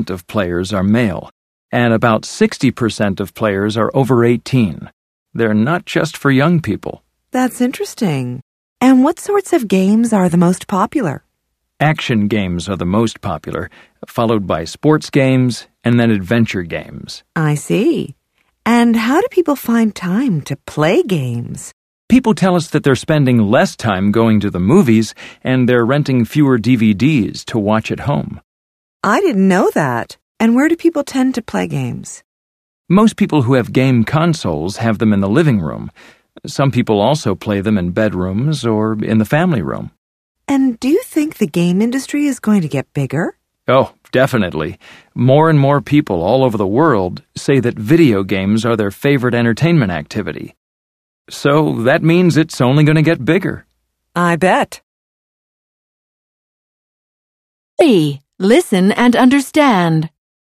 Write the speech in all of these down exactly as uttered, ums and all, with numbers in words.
percent of players are male, and about sixty percent of players are over eighteen. They're not just for young people. That's interesting. And what sorts of games are the most popular? Action games are the most popular, followed by sports games and then adventure games. I see. And how do people find time to play games? People tell us that they're spending less time going to the movies and they're renting fewer D V Ds to watch at home. I didn't know that. And where do people tend to play games? Most people who have game consoles have them in the living room. Some people also play them in bedrooms or in the family room. And do you think the game industry is going to get bigger? Oh, definitely. More and more people all over the world say that video games are their favorite entertainment activity. So that means it's only going to get bigger. I bet. three. Listen and understand.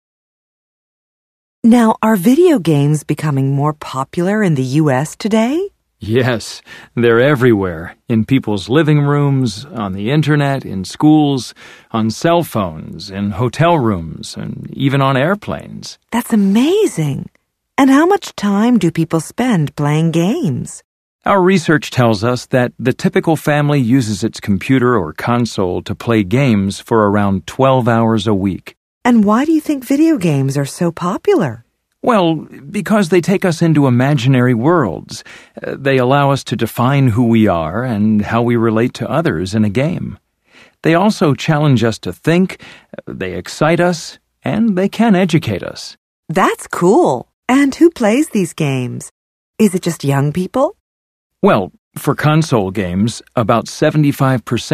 Now, are video games becoming more popular in the U S today? Yes, they're everywhere, in people's living rooms, on the internet, in schools, on cell phones, in hotel rooms, and even on airplanes. That's amazing. And how much time do people spend playing games? Our research tells us that the typical family uses its computer or console to play games for around twelve hours a week. And why do you think video games are so popular? Well, because they take us into imaginary worlds. Uh, they allow us to define who we are and how we relate to others in a game. They also challenge us to think, they excite us, and they can educate us. That's cool. And who plays these games? Is it just young people? Well, for console games, about seventy-five percent